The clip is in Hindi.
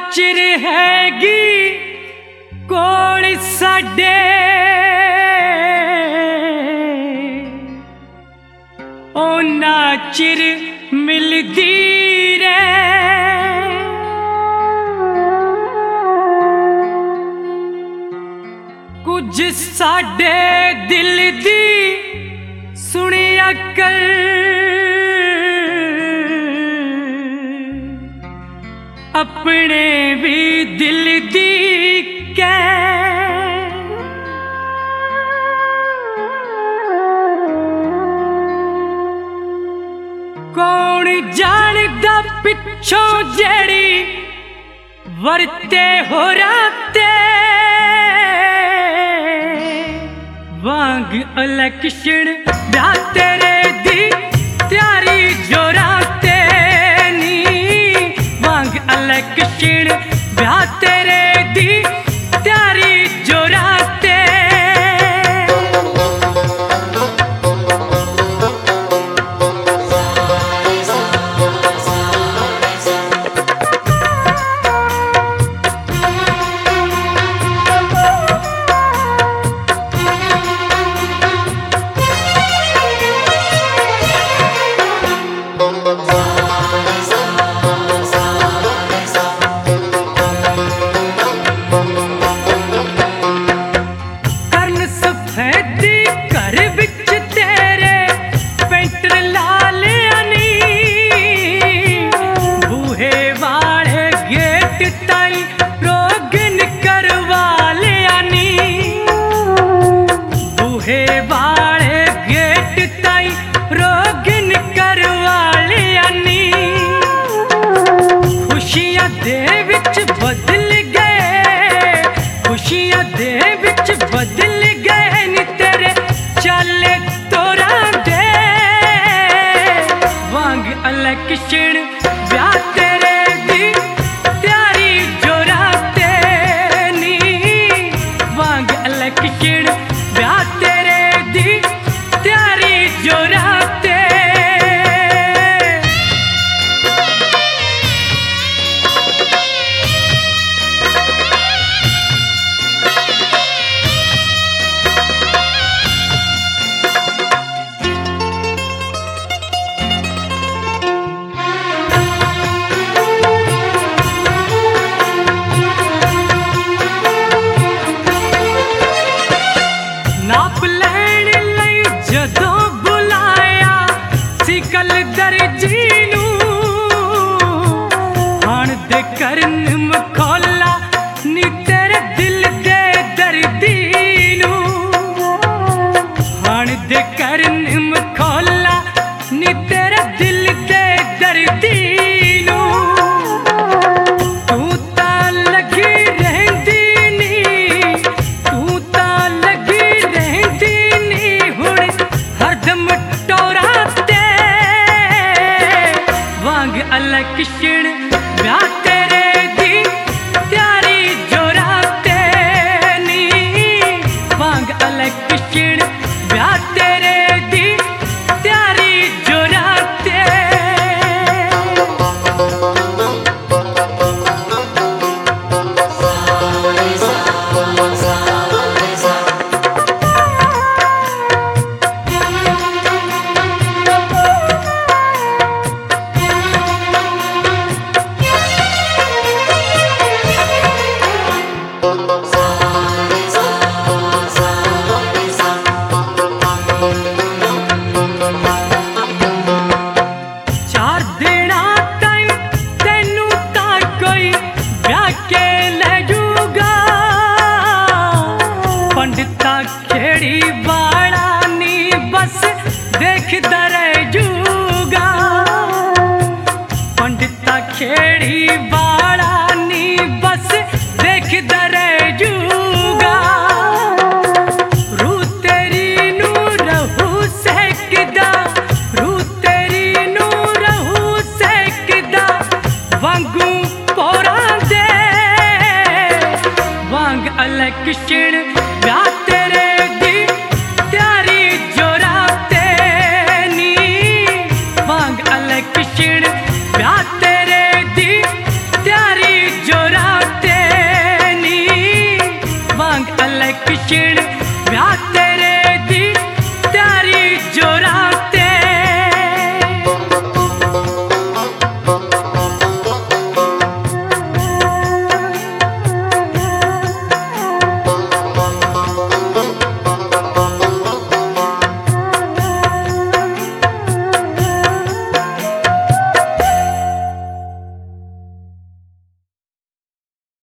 चिर हैगी कोल साडे ओना चिर मिलदी रे कुछ साडे दिल दी सुनिया कर अपने भी दिल दी कै कौन जानदा पिछों जेड़ी वरते हो राते वांग इलेक्शन ब्या तेरे दी त्यारी जो राते नी वांग इलेक्शन ब्या तेरे दी त्यारी जो राते बदल गए नी तेरे चले तोरा दे वांग इलेक्शन ब्या तेरे दी त्यारी जो राते नी वांग इलेक्शन ब्या तेरे दी त्यारी जो राते करन मखौला नी तेरे दिल दे दर्दी नू हाण दे करन मखौला नी तेरे दिल दे दर्दी नू तू तां लगी रहंदी नी तू तां लगी रहंदी नी हुण हरदम टोरा ते वांग इलेक्शन ब्या तेरे दी त्यारी जो राते नी वांग इलेक्शन ब्या तेरे दी त्यारी जो राते खेड़ी वाला नी बस देखदा रह जूगा पंडिता खेड़ी वाला नी बस देखदा रह जूगा रू तेरी नू रहू सहकदा रू तेरी नू रहू सहकदा वांगू पोरा दे वांग इलेक्शन ब्या तेरे दी त्यारी जो राते नी वांग इलेक्शन ब्या तेरे दी त्यारी जो राते चिड़ व्याकुल